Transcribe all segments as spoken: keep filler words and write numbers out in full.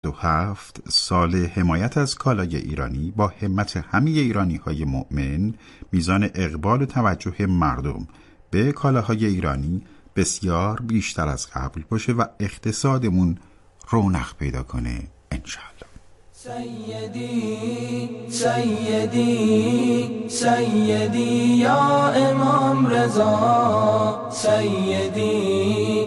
و هفت سال حمایت از کالای ایرانی با همت همه ایرانی های مؤمن، میزان اقبال و توجه مردم به کالاهای ایرانی بسیار بیشتر از قبل باشه و اقتصادمون رونق پیدا کنه انشاءالله. سیدی سیدی سیدی یا امام رضا، سیدی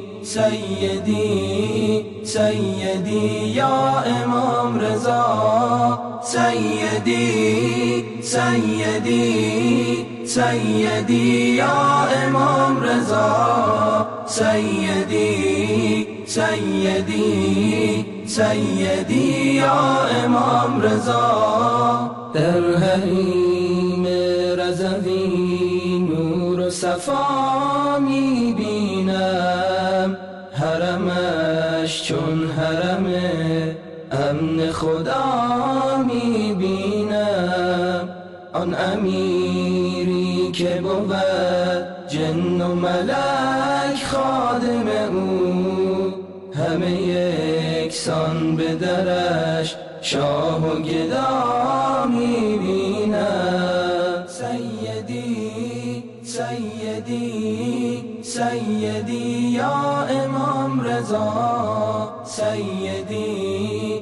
سیدی سیدی یا امام رضا، سیدی سیدی سیدی یا امام رضا، سیدی سیدی سیدی یا امام رضا. در حریم رضوی نور و صفا می بینم، حرمش چون حرم امن خدا می بینم. آن امیری که بود جن و ملک خادم او، همه یکسان به درش شاه و گدا می بینم. سیدی سیدی سیدی یا امام رضا، سیدی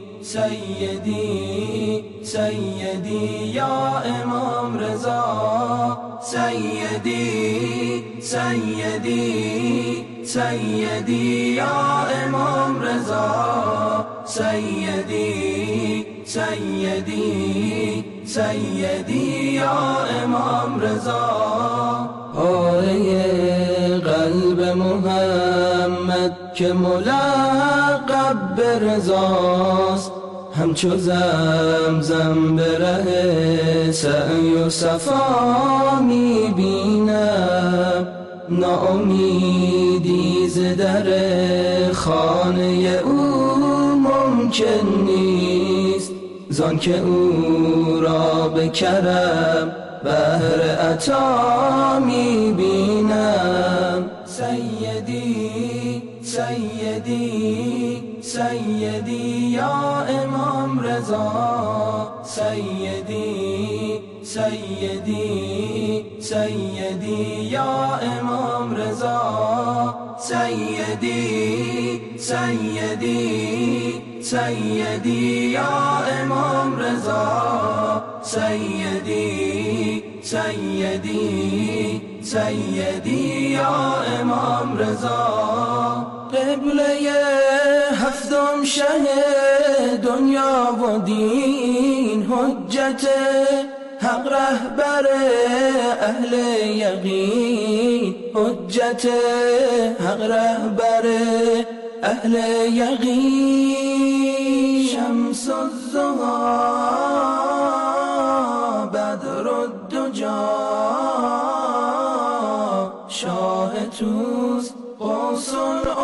سیدی سیدی یا امام رضا، سیدی سیدی سیدی یا امام رضا، سیدی سیدی سیدی یا امام رضا. آیه قلب محمد که ملقب به رضاست، همچو زمزم به ره سعی و صفا می بینم. ناامیدی ز در خانه او ممکن نیست، زان که او را به کرم بهر عطا می بینم. سیدی سیدی سیدی یا امام رضا، سیدی سیدی سیدی یا امام رضا، سیدی سیدی سیدی یا امام رضا، سیدی سیدی سیدی یا امام رضا. قبله هفتم شه دنیا و دین، حجت حق رهبر اهل یقین، حجت حق رهبر اهل یقین. شمس الضحی بدر الدجا، شاه توست قوس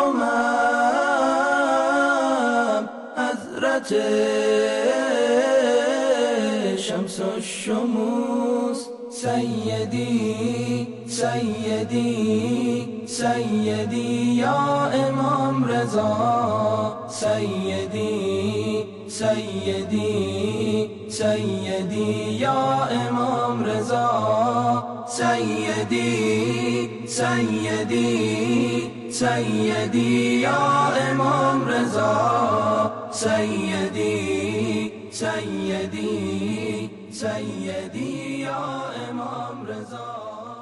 الامم، حضرت شمس الشموس. سیدی سیدی سیدی یا امام رضا، سیدی سیدی سیدی یا امام رضا، سیدی سیدی سیدی یا امام رضا، سیدی سیدی سیدی یا امام رضا.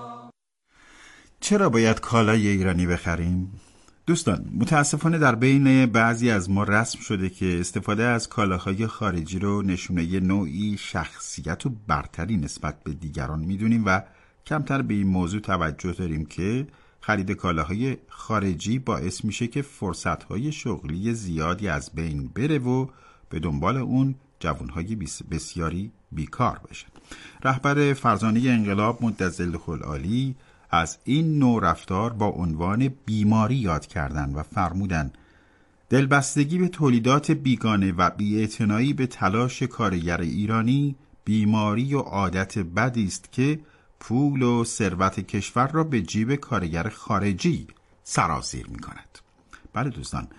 چرا باید کالای ایرانی بخریم؟ دوستان، متاسفانه در بین بعضی از ما رسم شده که استفاده از کالاهای خارجی رو نشونه نوعی شخصیت و برتری نسبت به دیگران میدونیم و کمتر به این موضوع توجه داریم که خرید کالاهای خارجی باعث میشه که فرصتهای شغلی زیادی از بین بره و به دنبال اون جوانهای بسیاری بیکار بشن. رهبر فرزانه انقلاب مدظلخالعالی از این نوع رفتار با عنوان بیماری یاد کردن و فرمودن دلبستگی به تولیدات بیگانه و بی‌اعتنایی به تلاش کارگر ایرانی بیماری و عادت بدی است که پول و ثروت کشور را به جیب کارگر خارجی سرازیر می کند. بله دوستان،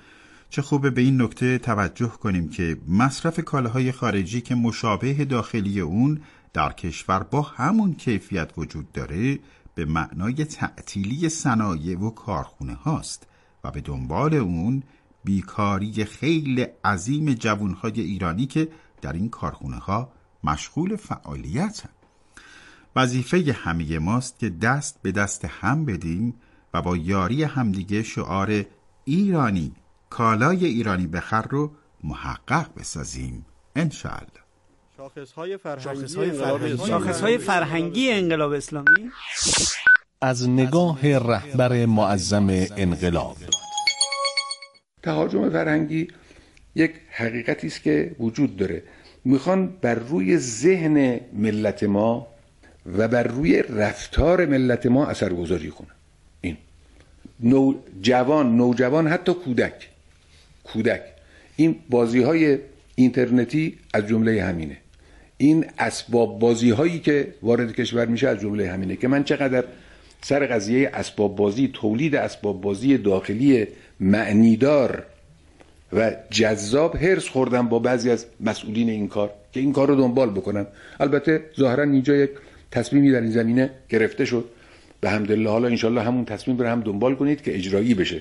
چه خوبه به این نکته توجه کنیم که مصرف کالاهای خارجی که مشابه داخلی اون در کشور با همون کیفیت وجود داره به معنای تعطیلی صنایع و کارخونه هاست و به دنبال اون بیکاری خیلی عظیم جوانهای ایرانی که در این کارخونه ها مشغول فعالیت هستند. وظیفه همه ماست که دست به دست هم بدیم و با یاری همدیگه شعار ایرانی کالای ایرانی بخر رو محقق بسازیم انشاءالله. شاخصهای فرهنگی, شاخصهای فرهنگی. شاخصهای فرهنگی انقلاب اسلامی از نگاه رهبر معظم انقلاب. تهاجم فرهنگی یک حقیقتی است که وجود داره. میخوان بر روی ذهن ملت ما و بر روی رفتار ملت ما اثرگذاری کنن. این نو جوان نوجوان حتی کودک کودک این بازی‌های اینترنتی از جمله همینه. این اسباب بازی‌هایی که وارد کشور میشه از جمله همینه که من چقدر سر قضیه اسباب بازی، تولید اسباب بازی داخلی معنیدار و جذاب هرس خوردم با بعضی از مسئولین این کار که این کار رو دنبال بکنن. البته ظاهرا اینجا یک تصمیمی در این زمینه گرفته شد، به حمدالله حالا انشالله همون تصمیم رو هم دنبال کنید که اجرایی بشه.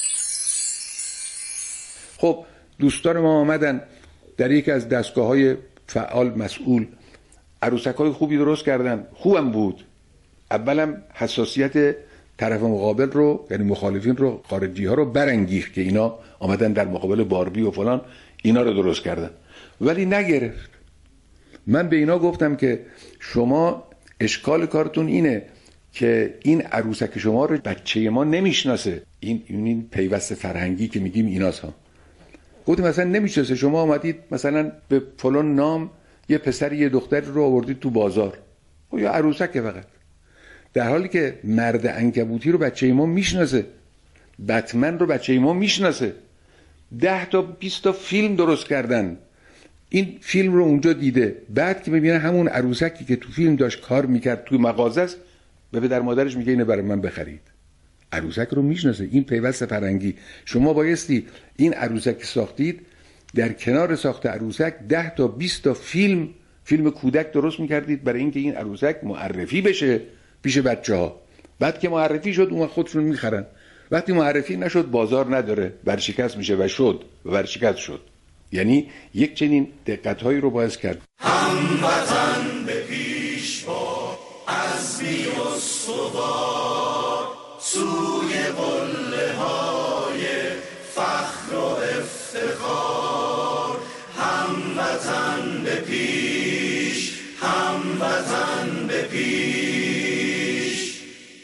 خب دوستان ما آمدن در یکی از دستگاه‌های فعال مسئول عروسک‌های خوبی درست کردن، خوبم بود. اولم حساسیت طرف مقابل رو، یعنی مخالفین رو، خارجی ها رو برانگیخت که اینا آمدن در مقابل باربی و فلان اینا رو درست کردن، ولی نگرفت. من به اینا گفتم که شما اشکال کارتون اینه که این عروسک شما رو بچه ما نمیشناسه. این این پیوست فرهنگی که میگیم ایناست ها. گفتم مثلا نمیشناسه، شما آمدید مثلا به فلان نام یه پسر یه دختر رو آوردید تو بازار، خب یا عروسک فقط، در حالی که مرد عنکبوتی رو بچه ما میشناسه، بتمن رو بچه ما میشناسه. ده تا بیست تا فیلم درست کردن، این فیلم رو اونجا دیده، بعد که میبینه همون عروسکی که تو فیلم داشت کار میکرد تو مغازه است، به پدر مادرش میگه اینو برای من بخرید. عروسک رو میشناسه. این پیوست فرهنگی. شما بایستی این عروسک ساختید، در کنار ساخت عروسک ده تا بیست تا فیلم فیلم کودک درست میکردید برای اینکه این عروسک معرفی بشه پیش بچه‌ها. بعد که معرفی شد اون خودشون میخرن. وقتی معرفی نشد بازار نداره، ورشکست میشه و شد و ورشکست شد. یعنی یک چنین دقت‌هایی رو باید کرد. هموطن به پیش با عزمی استوار سوی قله های فخر و افتخار. هموطن به پیش، هموطن به پیش.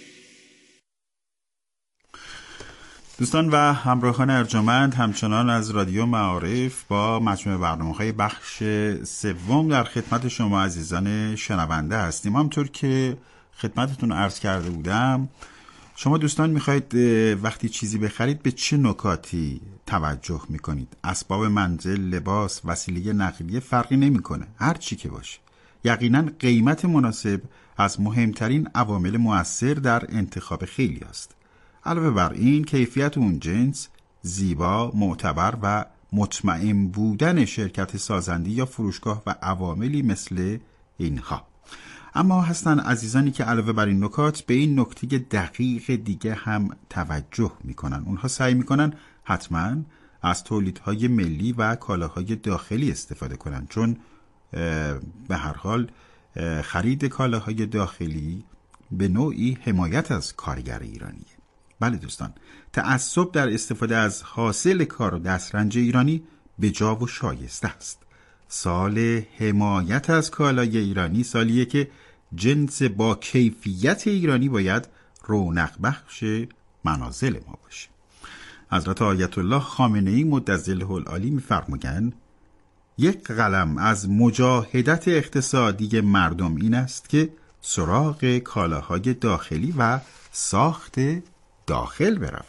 دوستان و همراهان ارجمند، همچنان از رادیو معارف با مجموعه برنامه‌های بخش سوم در خدمت شما عزیزان شنونده هستیم. همطور که خدمتتون عرض کرده بودم، شما دوستان میخواید وقتی چیزی بخرید به چه نکاتی توجه میکنید؟ اسباب منزل، لباس، وسیله نقلیه فرقی نمیکنه، هر چی که باشه. یقینا قیمت مناسب از مهمترین عوامل مؤثر در انتخاب خیلی است. علاوه بر این کیفیت اون جنس، زیبا، معتبر و مطمئن بودن شرکت سازنده یا فروشگاه و عواملی مثل اینها. اما هستن عزیزانی که علاوه بر این نکات به این نکته دقیق دیگه هم توجه میکنن. اونها سعی میکنن حتما از تولیدهای ملی و کالاهای داخلی استفاده کنن، چون به هر حال خرید کالاهای داخلی به نوعی حمایت از کارگر ایرانیه. بله دوستان، تعصب در استفاده از حاصل کار و دسترنج ایرانی به جا و شایسته است. سال حمایت از کالای ایرانی سالیه که جنس با کیفیت ایرانی باید رونق بخش منازل ما باشه. حضرت آیت الله خامنه‌ای مدظله العالی می‌فرمایند یک قلم از مجاهدت اقتصادی مردم این است که سراغ کالاهای داخلی و ساخت داخل بروند.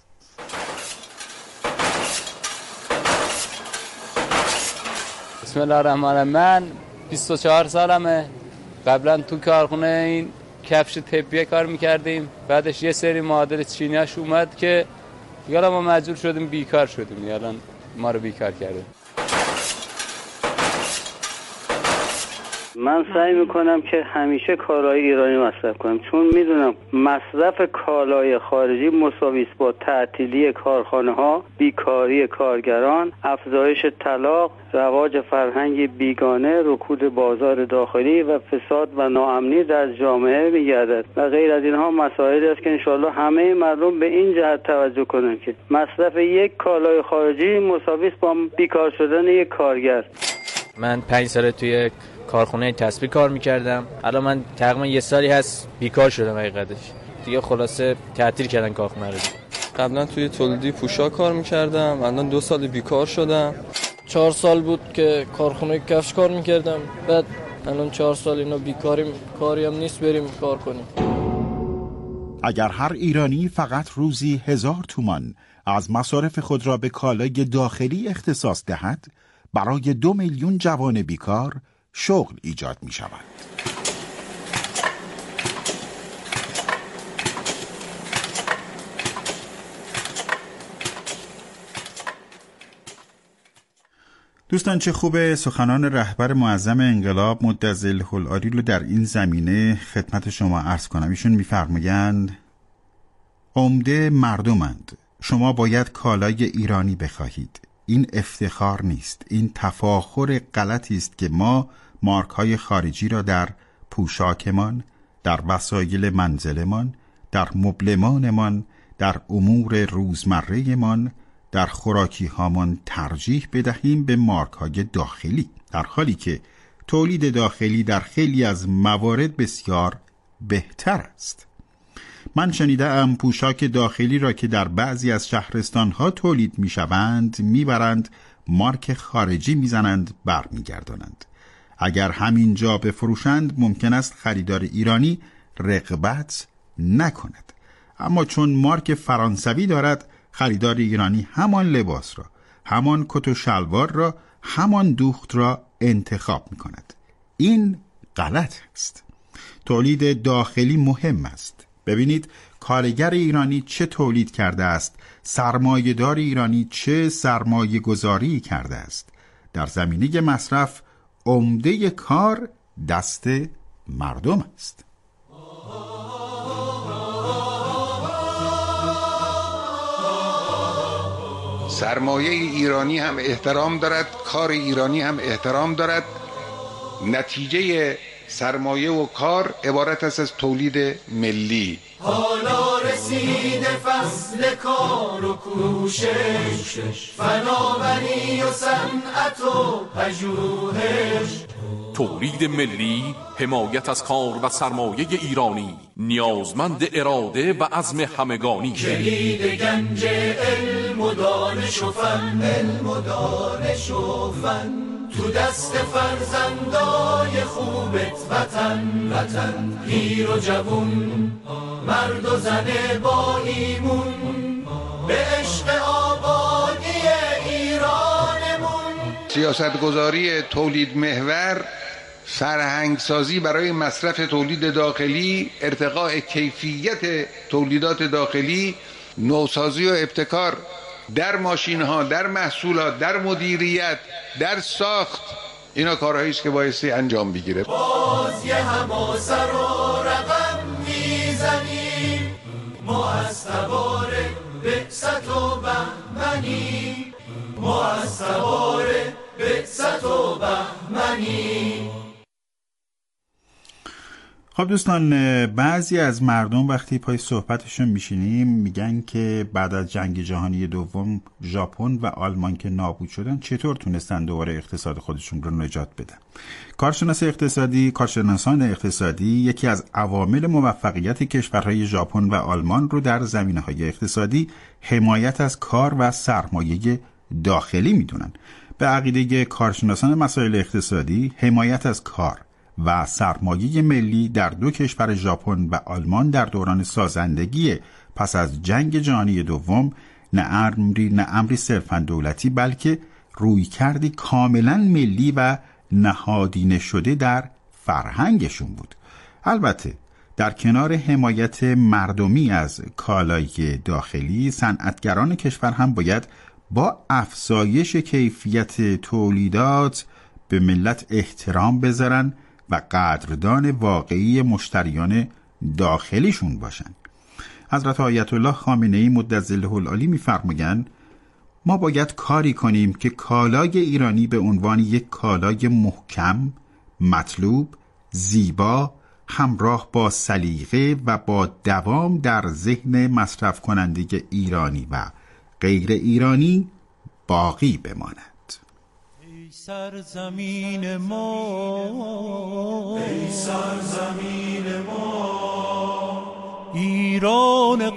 بسم الله الرحمن الرحیم. من بیست و چهار سالمه. قبلا تو کارخونه این کفش طبیه کار میکردیم. بعدش یه سری معادل چینیاش اومد که دیگه ما مجبور شدیم بیکار شدیم، الان ما رو بیکار کرده. من سعی میکنم که همیشه کالای ایرانی مصرف کنم، چون میدونم مصرف کالای خارجی مساوی است با تعطیلی کارخانه ها، بیکاری کارگران، افزایش طلاق، رواج فرهنگ بیگانه، رکود بازار داخلی و فساد و ناامنی در جامعه میگردد و غیر از اینها مسائلی است که انشاءالله همه مردم به این جهت توجه کنند که مصرف یک کالای خارجی مساوی است با بیکار شدن یک کارگر. من پنج سال توی کارخونه تسبیح کار میکردم، الان من تقریبا یه سالی هست بیکار شدم حقیقتش. دیگه خلاصه تعطیل کردن کارخونه رو. قبلا توی تولیدی پوشاک کار میکردم، الان دو سال بیکار شدم. چهار سال بود که کارخونه کفش کار میکردم، بعد الان چهار سال اینا بیکاریم، کاری هم نیست بریم کار کنیم. اگر هر ایرانی فقط روزی هزار تومان از مصارف خود را به کالای داخلی اختصاص دهد، برای دو میلیون جوان بیکار شغل ایجاد می شود. دوستان، چه خوبه سخنان رهبر معظم انقلاب مدظل العالی رو در این زمینه خدمت شما عرض کنم. ایشون می‌فرمایند عمده مردمند، شما باید کالای ایرانی بخواهید. این افتخار نیست، این تفاخر غلطی است که ما مارک‌های خارجی را در پوشاکمان، در وسایل منزلمان، در مبلمانمان، در امور روزمره‌مان، در خوراکی هامان ترجیح بدهیم به مارک‌های داخلی، در حالی که تولید داخلی در خیلی از موارد بسیار بهتر است. من شنیدم پوشاک داخلی را که در بعضی از شهرستان‌ها تولید می‌شوند می‌برند مارک خارجی می‌زنند برمیگردانند. اگر همین جا بفروشند ممکن است خریدار ایرانی رغبت نکند، اما چون مارک فرانسوی دارد، خریدار ایرانی همان لباس را، همان کت و شلوار را، همان دوخت را انتخاب می‌کند. این غلط است. تولید داخلی مهم است. ببینید کارگر ایرانی چه تولید کرده است، سرمایه‌دار ایرانی چه سرمایه گذاری کرده است. در زمینه مصرف عمده کار دست مردم است. سرمایه ایرانی هم احترام دارد، کار ایرانی هم احترام دارد. نتیجه سرمایه و کار عبارت است از تولید ملی. حالا رسیده فصل کار و کوشش، فناوری و صنعت و پژوهش. تولید ملی، حمایت از کار و سرمایه ایرانی، نیازمند اراده و عزم همگانی. کلید گنج علم و دانش و فن، علم و دانش و فن، تو دست فرزندای خوبت وطن. وطن پیر و جوون، مرد و زن با ایمون، به عشق آبادی ایرانمون. سیاستگذاری تولید محور، فرهنگسازی برای مصرف تولید داخلی، ارتقاء کیفیت تولیدات داخلی، نوسازی و ابتکار در ماشین ها، در محصولات، در مدیریت، در ساخت، اینا کارهایی است که بایستی انجام بگیره. باز یه حماسه رو رقم میزنیم، ما از تبار بعثت و بهمنی، ما از تبار بعثت و بهمنی. خب دوستان، بعضی از مردم وقتی پای صحبتشون میشینیم میگن که بعد از جنگ جهانی دوم ژاپن و آلمان که نابود شدن چطور تونستن دوباره اقتصاد خودشون رو نجات بدن. کارشناس اقتصادی، کارشناسان اقتصادی یکی از عوامل موفقیت کشورهای ژاپن و آلمان رو در زمینه‌های اقتصادی حمایت از کار و سرمایه داخلی میدونن. به عقیده کارشناسان مسائل اقتصادی، حمایت از کار و سرمایه ملی در دو کشور ژاپن و آلمان در دوران سازندگی پس از جنگ جهانی دوم نه امری نه امری صرفاً دولتی، بلکه رویکردی کاملاً ملی و نهادینه شده در فرهنگشون بود. البته در کنار حمایت مردمی از کالای داخلی، صنعتگران کشور هم باید با افزایش کیفیت تولیدات به ملت احترام بذارن و قدردان واقعی مشتریان داخلیشون باشن. حضرت آیت الله خامنه‌ای مدظله العالی می‌فرمایند ما باید کاری کنیم که کالای ایرانی به عنوان یک کالای محکم، مطلوب، زیبا، همراه با سلیقه و با دوام در ذهن مصرف کننده ایرانی و غیر ایرانی باقی بماند. ای سرزمین ما، ای سرزمین ما، ایران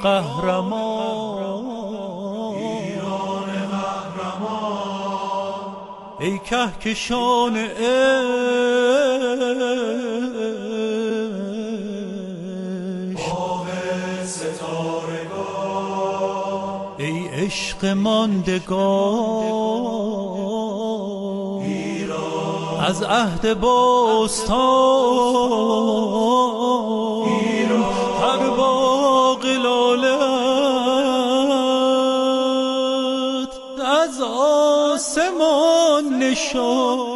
قهرمان، ایران قهرمان، ای کهکشان عشق، آه ستارگان، ای عشق ماندگان، ایران از عهد باستان، ایران هر باغ لالت از آسمان نشان.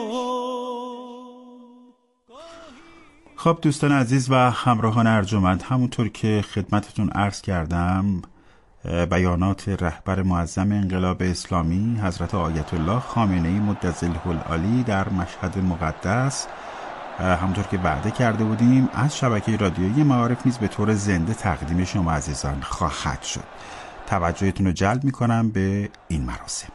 خب دوستان عزیز و همراهان ارجمند، همونطور که خدمتتون عرض کردم، بیانات رهبر معظم انقلاب اسلامی حضرت آیت الله خامنه‌ای مدظله العالی در مشهد مقدس، همونطور که وعده کرده بودیم، از شبکه رادیویی معارف نیز به طور زنده تقدیم شما عزیزان خواهد شد. توجهتون رو جلب میکنم به این مراسم.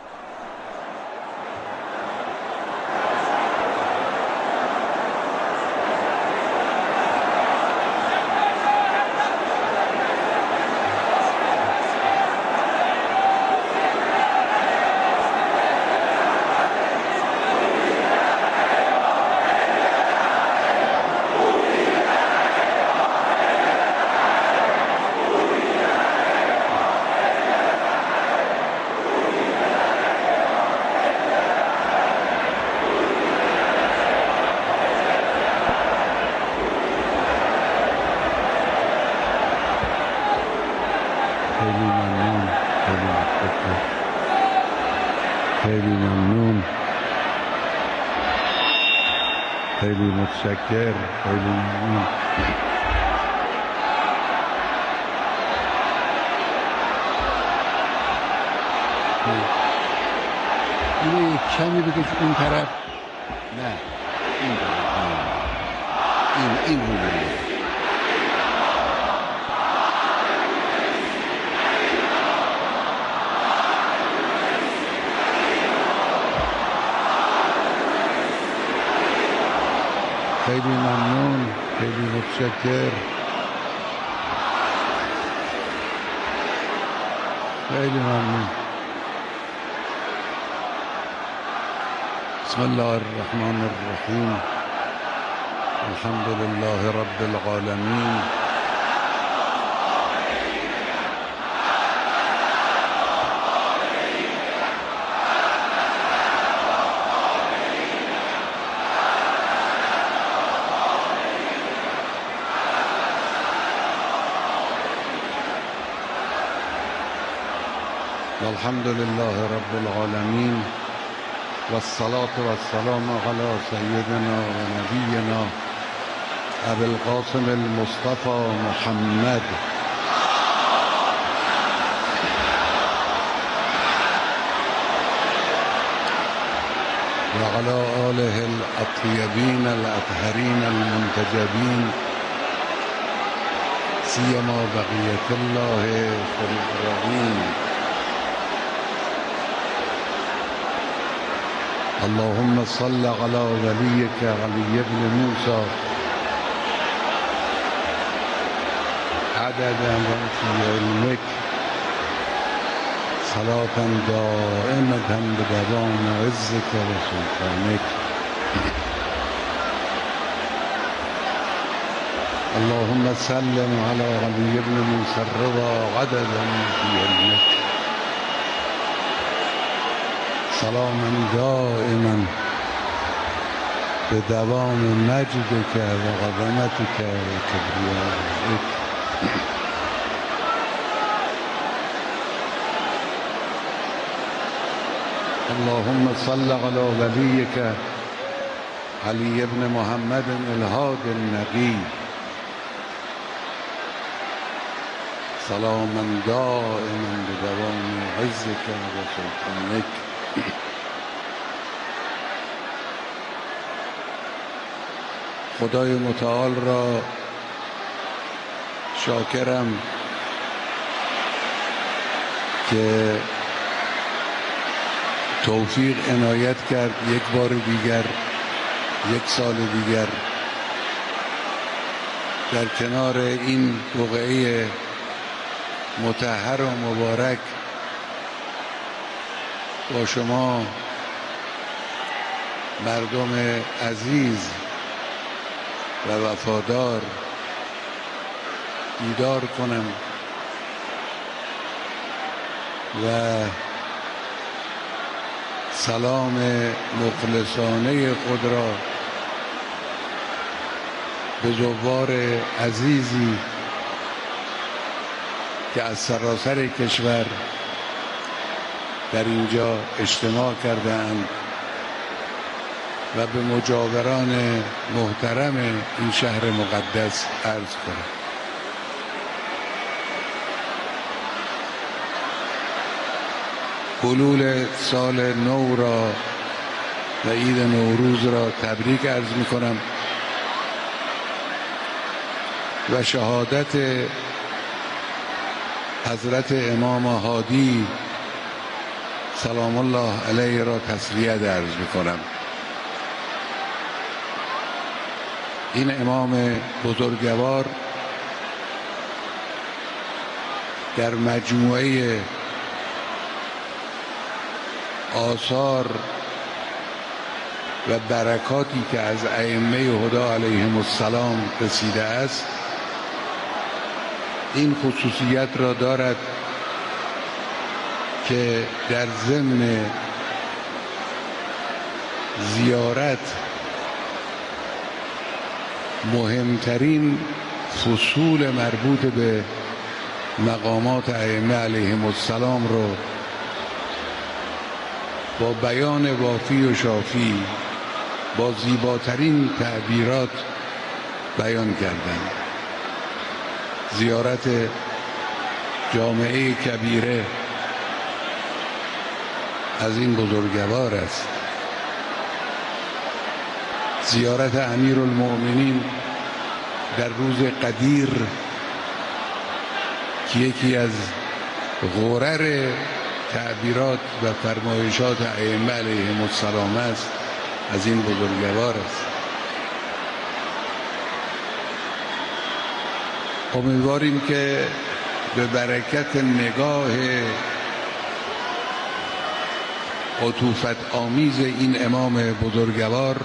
خیلی ممنون، خیلی متشکر، خیلی ممنون. اینو کمی بکش اون طرف، نه این طرف، این این رو بگیر. خیلی ممنون، خیلی متشکر، خیلی ممنون. بسم الله الرحمن الرحیم، الحمد لله رب العالمین، الحمد لله رب العالمین و الصلاة و السلام علی سیدنا و نبینا ابی القاسم المصطفى محمد و علی آله الاطیبین الاطهرین المنتجبین، سیما بقیة الله فی الارضین. اللهم صل على وليك علي بن موسى عدد ما في علمك صلاة دائمة بدوام عزك وسلطانك. اللهم سلم على علي بن موسى الرضا عدد ما في علمك سلاما دائما به دوام مجد که و قدمت که و کبریایت. اللهم صل على وليك علي بن محمد الهادي النقي سلاما دائما بدوام عزك وسلطانك. خدای متعال را شاکرم که توفیق عنایت کرد یک بار دیگر، یک سال دیگر در کنار این بقعه مطهر و مبارک با شما مردم عزیز و وفادار دیدار کنم و سلام مخلصانه خود را به زوار عزیزی که از سراسر کشور در اینجا اجتماع کرده‌اند و به مجاوران محترم این شهر مقدس عرض کنم. حلول سال نو را و عید نوروز را تبریک عرض می کنم و شهادت حضرت امام هادی سلام الله علیه را تسلیت عرض می کنم. این امام بزرگوار در مجموعه آثار و برکاتی که از ائمه هدی علیهم السلام رسیده است این خصوصیت را دارد که در ضمن زیارت مهمترین فصول مربوط به مقامات ائمه علیهم السلام رو با بیان وافی و شافی با زیباترین تعبیرات بیان کردند. زیارت جامعه کبیره از این بزرگوار است. زیارت امیرالمؤمنین در روز قدیر که یکی از غرر تعبیرات و فرمایشات ائمه علیهم السلام است از این بزرگوار است. امیدواریم که به برکت نگاه عطوفت آمیز این امام بزرگوار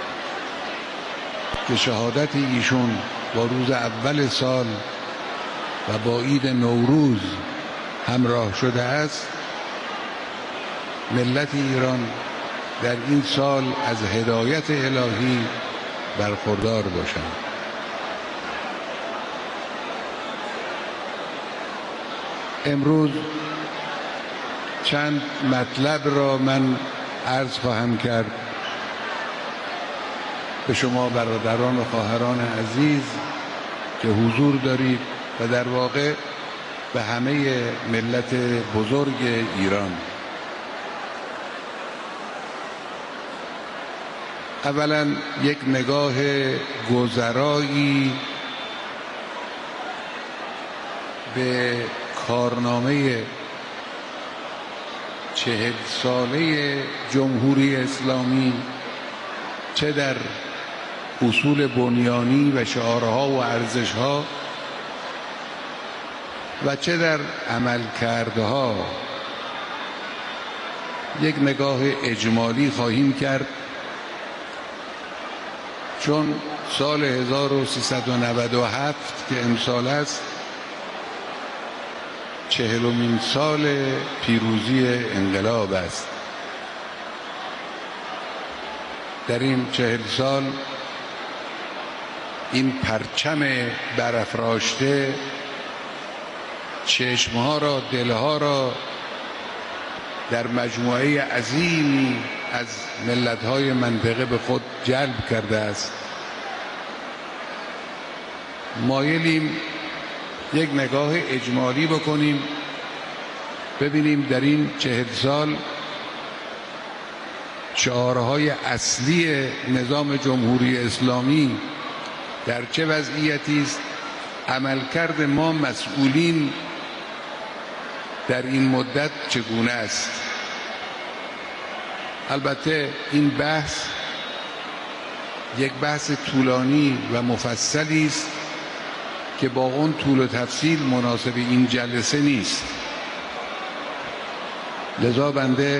که شهادت ایشون با روز اول سال و با عید نوروز همراه شده است، ملت ایران در این سال از هدایت الهی برخوردار باشند. امروز چند مطلب را من عرض خواهم کرد به شما برادران و خواهران عزیز که حضور دارید و در واقع به همه ملت بزرگ ایران. اولا یک نگاه گذرایی به کارنامه چهل ساله جمهوری اسلامی، چه در اصول بنیانی و شعارها و ارزشها و چه در عملکردها، یک نگاه اجمالی خواهیم کرد، چون سال هزار و سیصد و نود و هفت که امسال است چهلمین سال پیروزی انقلاب است. در این چهل سال این پرچم برافراشته چشمها را، دلها را در مجموعه عظیمی از ملت‌های منطقه به خود جلب کرده است. مایلیم یک نگاه اجمالی بکنیم، ببینیم در این چهل سال شعارهای اصلی نظام جمهوری اسلامی در چه وضعیتی است، عملکرد ما مسئولین در این مدت چگونه است. البته این بحث یک بحث طولانی و مفصلی است که با اون طول و تفصیل مناسب این جلسه نیست. لذا بنده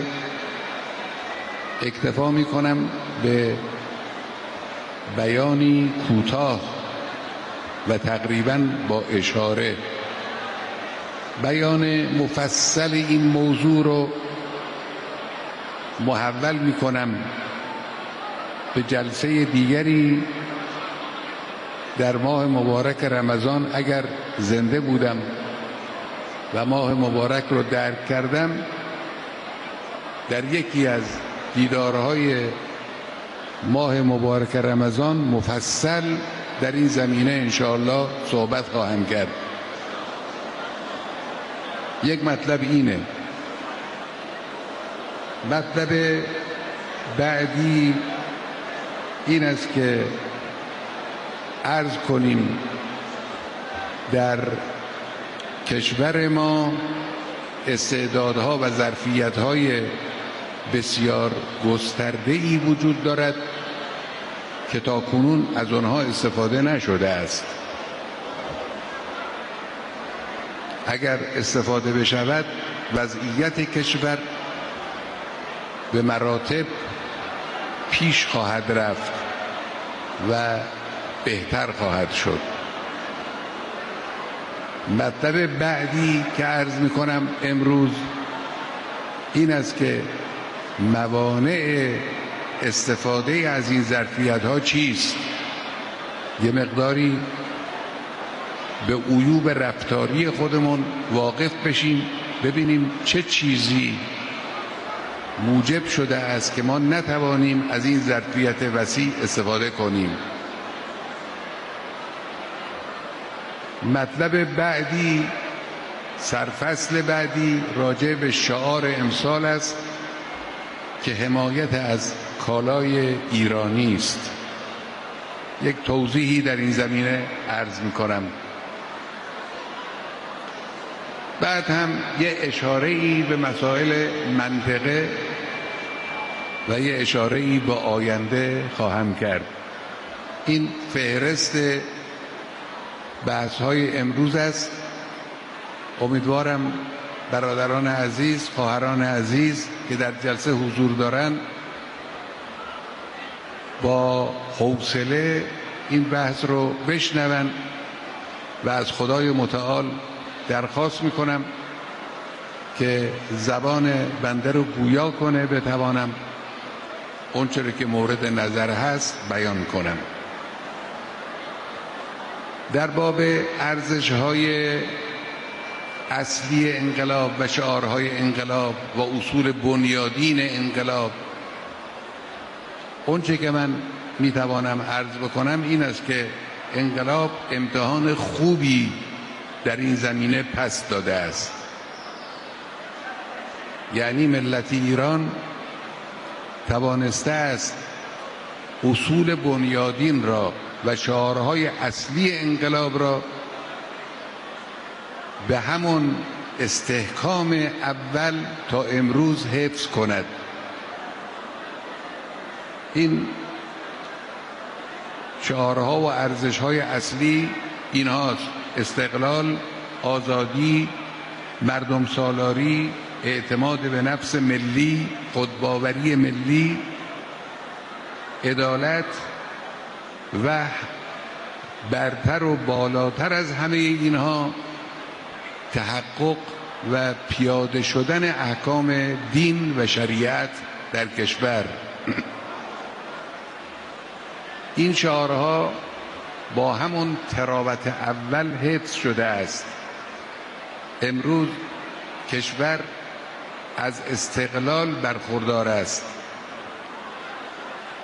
اکتفا می کنم به بیانی کوتاه و تقریباً با اشاره. بیان مفصل این موضوع رو محول می کنم به جلسه دیگری در ماه مبارک رمضان. اگر زنده بودم و ماه مبارک رو درک کردم، در یکی از دیدارهای ماه مبارک رمضان مفصل در این زمینه انشاءالله صحبت خواهم کرد. یک مطلب اینه. مطلب بعدی این است که عرض کنیم در کشور ما استعدادها و ظرفیت‌های بسیار گسترده‌ای وجود دارد که تاکنون از آنها استفاده نشده است. اگر استفاده بشود وضعیت کشور به مراتب پیش خواهد رفت و بهتر خواهد شد. مطلب بعدی که عرض می کنم امروز این است که موانع استفاده از این ظرفیت ها چیست. یه مقداری به عیوب رفتاری خودمون واقف بشیم، ببینیم چه چیزی موجب شده است که ما نتوانیم از این ظرفیت وسیع استفاده کنیم. مطلب بعدی، سرفصل بعدی راجع به شعار امسال است که حمایت از کالای ایرانی است. یک توضیحی در این زمینه عرض می کنم. بعد هم یه اشاره‌ای به مسائل منطقه و یه اشاره‌ای به آینده خواهم کرد. این فهرست بحث‌های امروز است. امیدوارم برادران عزیز، خواهران عزیز که در جلسه حضور دارند با حوصله این بحث رو بشنوند و از خدای متعال درخواست میکنم که زبان بنده رو گویا کنه، بتوانم اونچه که مورد نظر هست بیان کنم. در باب ارزش‌های اصلی انقلاب و شعارهای انقلاب و اصول بنیادین انقلاب، اونچه که من میتوانم عرض بکنم این است که انقلاب امتحان خوبی در این زمینه پس داده است. یعنی ملت ایران توانسته است اصول بنیادین را و شعارهای اصلی انقلاب را به همون استحکام اول تا امروز حفظ کند. این شعارها و ارزش‌های اصلی اینهاست: استقلال، آزادی، مردم سالاری، اعتماد به نفس ملی، خودباوری ملی، عدالت و برتر و بالاتر از همه اینها تحقق و پیاده شدن احکام دین و شریعت در کشور. این شعارها با همون تراوت اول حفظ شده است. امروز کشور از استقلال برخوردار است.